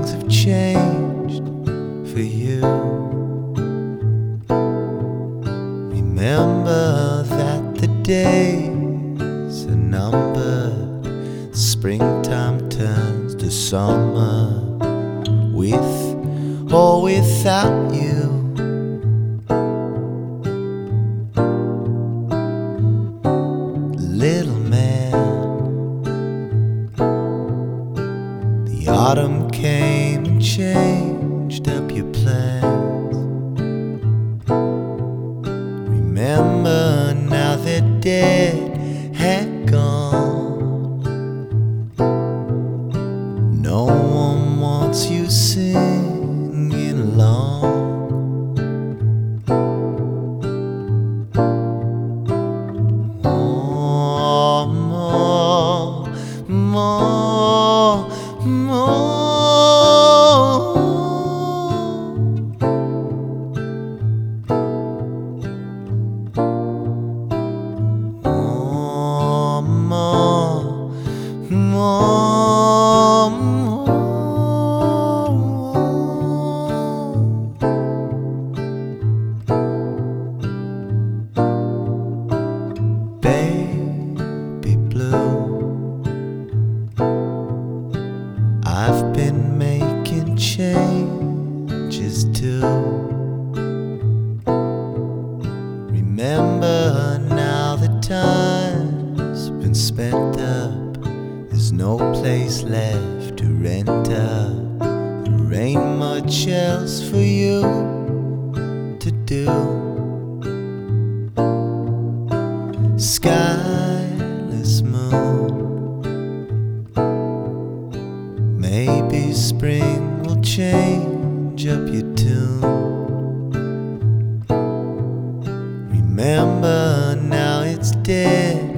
things have changed for you. Remember that the days are numbered. Springtime turns to summer, with or without you. Little man, the autumn came and changed up your plans. Remember now they're dead and gone. No one wants you singing along. More, baby blue, I've been making changes too. Remember now the time's been spent up. There's no place left to rent up. There ain't much else for you to do. Skyless moon, maybe spring will change up your tune. Remember now it's dead